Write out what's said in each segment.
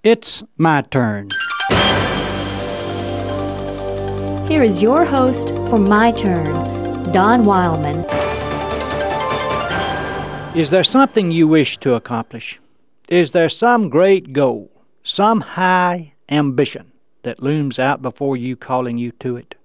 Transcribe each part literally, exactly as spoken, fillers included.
It's my turn. Here is your host for My Turn, Don Wildman. Is there something you wish to accomplish? Is there some great goal, some high ambition that looms out before you, calling you to it?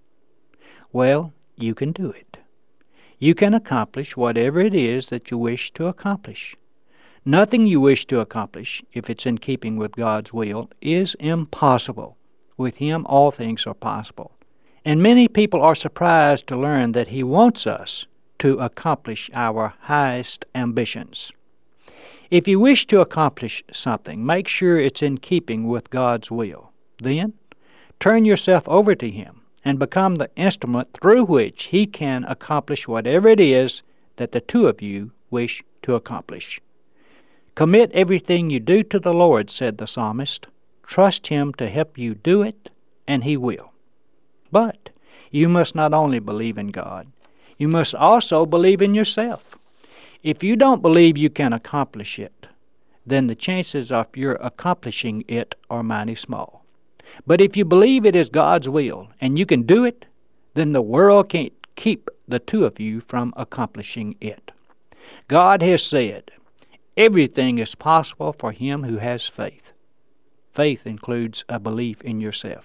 Well, you can do it. You can accomplish whatever it is that you wish to accomplish. Nothing you wish to accomplish, if it's in keeping with God's will, is impossible. With Him, all things are possible. And many people are surprised to learn that He wants us to accomplish our highest ambitions. If you wish to accomplish something, make sure it's in keeping with God's will. Then, turn yourself over to Him and become the instrument through which He can accomplish whatever it is that the two of you wish to accomplish. Commit everything you do to the Lord, said the psalmist. Trust Him to help you do it, and He will. But you must not only believe in God, you must also believe in yourself. If you don't believe you can accomplish it, then the chances of your accomplishing it are mighty small. But if you believe it is God's will and you can do it, then the world can't keep the two of you from accomplishing it. God has said, everything is possible for him who has faith. Faith includes a belief in yourself.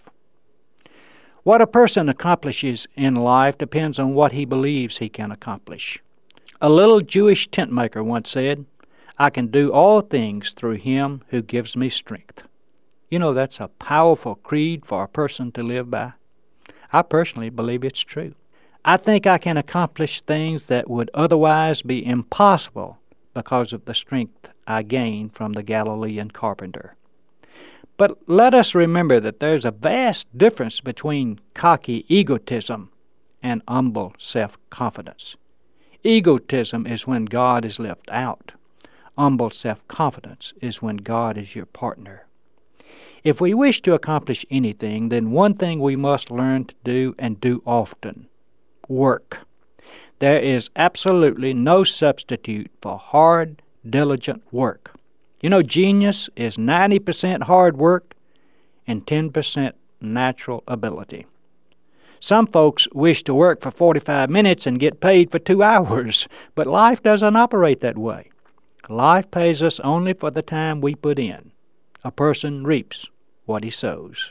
What a person accomplishes in life depends on what he believes he can accomplish. A little Jewish tent maker once said, I can do all things through him who gives me strength. You know, that's a powerful creed for a person to live by. I personally believe it's true. I think I can accomplish things that would otherwise be impossible because of the strength I gain from the Galilean carpenter. But let us remember that there's a vast difference between cocky egotism and humble self-confidence. Egotism is when God is left out. Humble self-confidence is when God is your partner. If we wish to accomplish anything, then one thing we must learn to do and do often: work. There is absolutely no substitute for hard, diligent work. You know, genius is ninety percent hard work and ten percent natural ability. Some folks wish to work for forty-five minutes and get paid for two hours, but life doesn't operate that way. Life pays us only for the time we put in. A person reaps what he sows.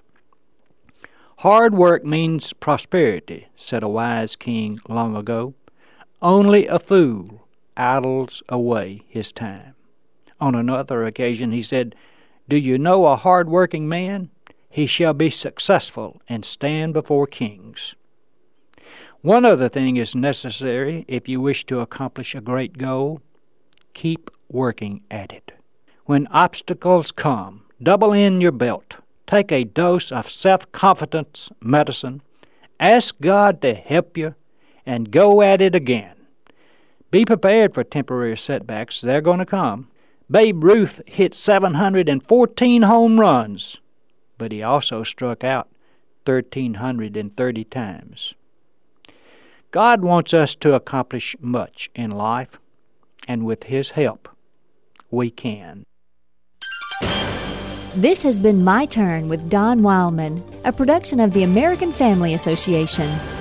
Hard work means prosperity, said a wise king long ago. Only a fool idles away his time. On another occasion he said, Do you know a hard-working man? He shall be successful and stand before kings. One other thing is necessary if you wish to accomplish a great goal. Keep working at it. When obstacles come, double in your belt. Take a dose of self-confidence medicine. Ask God to help you and go at it again. Be prepared for temporary setbacks. They're going to come. Babe Ruth hit seven hundred fourteen home runs, but he also struck out one thousand three hundred thirty times. God wants us to accomplish much in life, and with His help, we can. This has been My Turn with Don Wildman, a production of the American Family Association.